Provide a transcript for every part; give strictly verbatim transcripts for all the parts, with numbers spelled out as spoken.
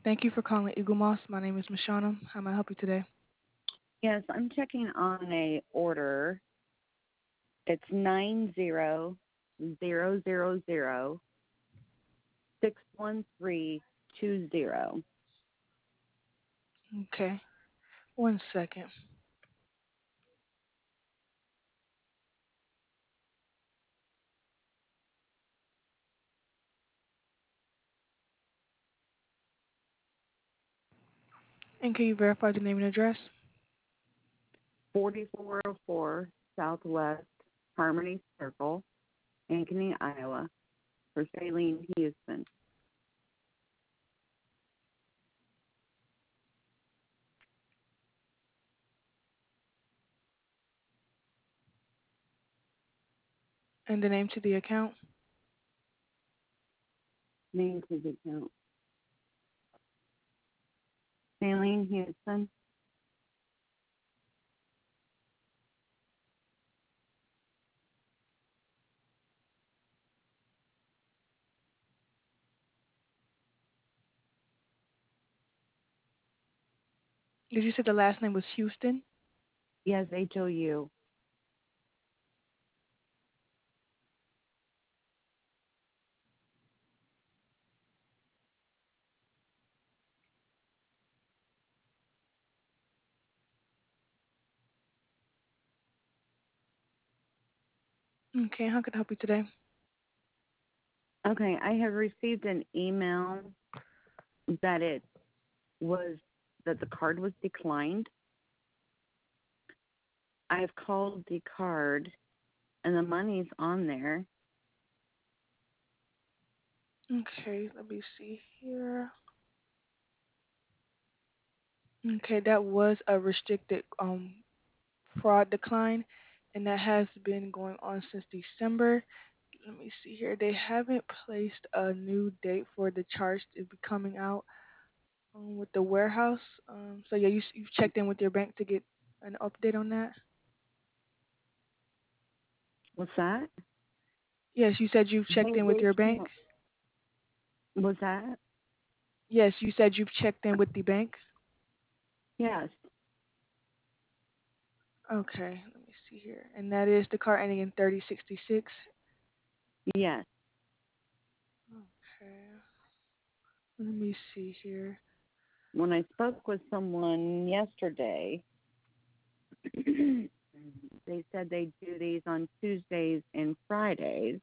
Thank you for calling Eagle Moss. My name is Mashana. How may I help you today? Yes, I'm checking on a order. It's nine zero zero zero zero six one three two zero. Okay. One second. And can you verify the name and address? Forty-four oh four Southwest Harmony Circle, Ankeny, Iowa, for Shailene Houston. And the name to the account? Name to the account. Shailene Houston. Did you say the last name was Houston? Yes, H O U. Okay, how can I help you today? Okay, I have received an email that it was that the card was declined. I've called the card and the money's on there. Okay, let me see here. Okay, that was a restricted um fraud decline, and that has been going on since December. Let me see here. They haven't placed a new date for the charge to be coming out um, with the warehouse. Um, so yeah, you you've checked in with your bank to get an update on that. What's that? Yes, you said you've checked They, in with they your bank. can't. Was that? Yes, you said you've checked in with the bank. Yes. Okay, let me see here. And that is the card ending in thirty sixty-six. Yes. Okay, let me see here. When I spoke with someone yesterday, they said they do these on Tuesdays and Fridays.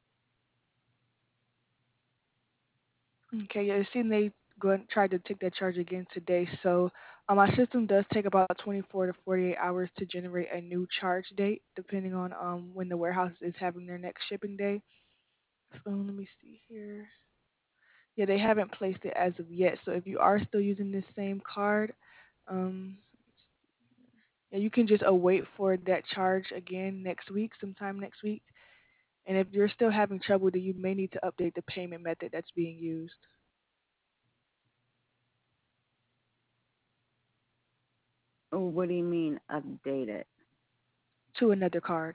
Okay, yeah, it seems they go and try to take that charge again today. So um, our system does take about twenty-four to forty-eight hours to generate a new charge date, depending on um when the warehouse is having their next shipping day. So let me see here. Yeah, they haven't placed it as of yet. So if you are still using this same card, um, yeah, you can just await for that charge again next week, sometime next week. And if you're still having trouble, then you may need to update the payment method that's being used Oh, what do you mean update it? to another card.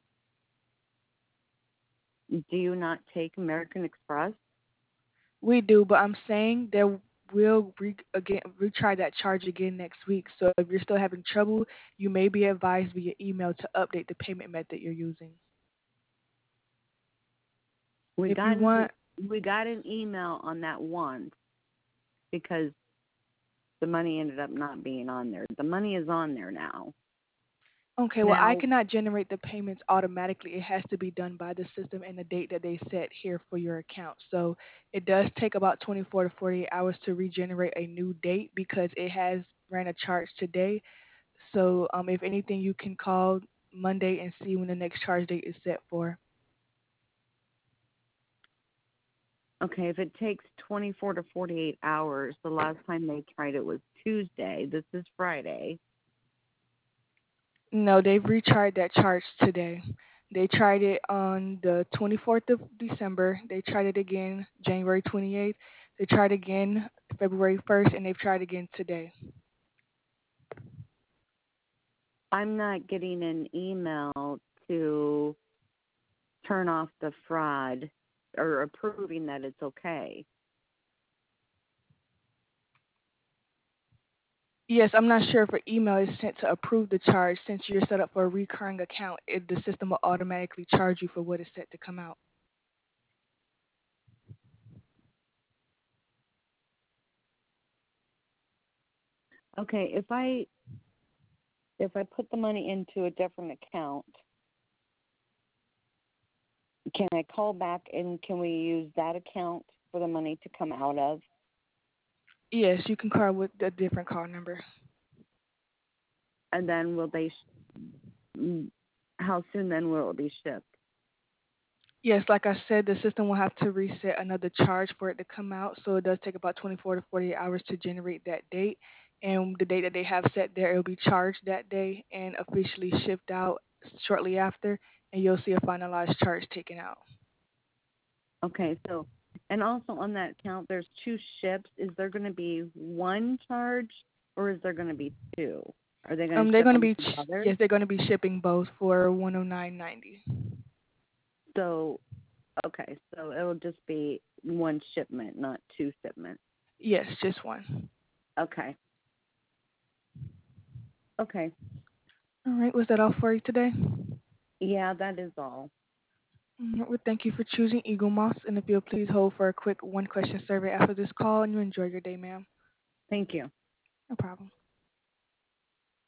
Do you not take American Express? We do, but I'm saying there will re- again retry that charge again next week. So if you're still having trouble, you may be advised via email to update the payment method you're using. We If you got an want, we got an email on that once because the money ended up not being on there. The money is on there now. okay, well I Now, cannot generate the payments automatically. It has to be done by the system and the date that they set here for your account. So it does take about twenty-four to forty-eight hours to regenerate a new date because it has ran a charge today. So um, if anything, you can call Monday and see when the next charge date is set for. okay, if it takes twenty-four to forty-eight hours, the last time they tried it was Tuesday. This is Friday. No, they've retried that charge today. They tried it on the twenty-fourth of December. They tried it again January twenty-eighth. They tried again February first, and they've tried again today. I'm not getting an email to turn off the fraud or approving that it's okay. Yes, I'm not sure if an email is sent to approve the charge. Since you're set up for a recurring account, it, the system will automatically charge you for what is set to come out. Okay, if I if I put the money into a different account, can I call back and can we use that account for the money to come out of? Yes, you can call with a different card number. And then will they? Sh- mm, how soon then will it be shipped? Yes, like I said, the system will have to reset another charge for it to come out. So it does take about twenty-four to forty-eight hours to generate that date. And the date that they have set there, it will be charged that day and officially shipped out shortly after. And you'll see a finalized charge taken out. Okay, so and also on that account, there's two ships. Is there going to be one charge or is there going to be two? Are they going Um, to they're ship going to them be ch- together? yes, they're going to be shipping both for one hundred nine ninety. So okay, so it'll just be one shipment, not two shipments. Yes, just one. Okay. Okay. All right, was that all for you today? Yeah, that is all. All right, well, thank you for choosing Eagle Moss, and if you'll please hold for a quick one-question survey after this call, and you enjoy your day, ma'am. Thank you. No problem.